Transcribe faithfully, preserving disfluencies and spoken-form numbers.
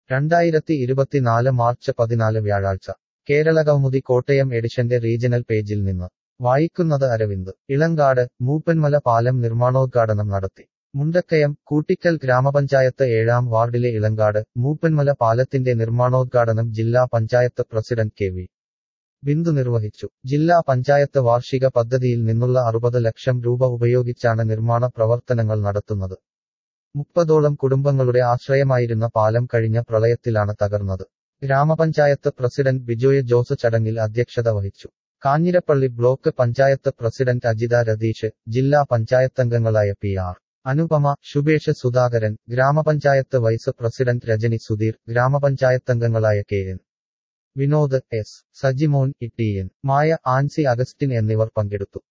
രണ്ടായിരത്തി ഇരുപത്തിനാല് മാർച്ച് പതിനാല് വ്യാഴാഴ്ച കേരളകൗമുദി കോട്ടയം എഡിഷന്റെ റീജണൽ പേജിൽ നിന്ന് വായിക്കുന്നത് അരവിന്ദ്. ഇളങ്കാട് മൂപ്പന്മല പാലം നിർമ്മാണോദ്ഘാടനം നടത്തി. മുണ്ടക്കയം കൂട്ടിക്കൽ ഗ്രാമപഞ്ചായത്ത് ഏഴാം വാർഡിലെ ഇളങ്കാട് മൂപ്പന്മല പാലത്തിന്റെ നിർമ്മാണോദ്ഘാടനം ജില്ലാ panchayat president K V Bindu നിർവഹിച്ചു. ജില്ലാ പഞ്ചായത്ത് വാർഷിക പദ്ധതിയിൽ നിന്നുള്ള അറുപത് ലക്ഷം രൂപ ഉപയോഗിച്ചാണ് നിർമ്മാണ പ്രവർത്തനങ്ങൾ നടത്തുന്നത്. മുപ്പതോളം കുടുംബങ്ങളുടെ ആശ്രയമായിരുന്ന പാലം കഴിഞ്ഞ പ്രളയത്തിലാണ് തകർന്നത്. ഗ്രാമപഞ്ചായത്ത് പ്രസിഡന്റ് ബിജോയ് ജോസ് ചടങ്ങിൽ അധ്യക്ഷത വഹിച്ചു. കാഞ്ഞിരപ്പള്ളി ബ്ലോക്ക് പഞ്ചായത്ത് പ്രസിഡന്റ് അജിത രതീഷ്, ജില്ലാ പഞ്ചായത്തംഗങ്ങളായ പി ആർ അനുപമ, ശുഭേഷ് സുധാകരൻ, ഗ്രാമപഞ്ചായത്ത് വൈസ് പ്രസിഡന്റ് രജനി സുധീർ, ഗ്രാമപഞ്ചായത്തംഗങ്ങളായ K N Vinod, S Sajimon, E T N Maya, Ancy Augustine എന്നിവർ പങ്കെടുത്തു.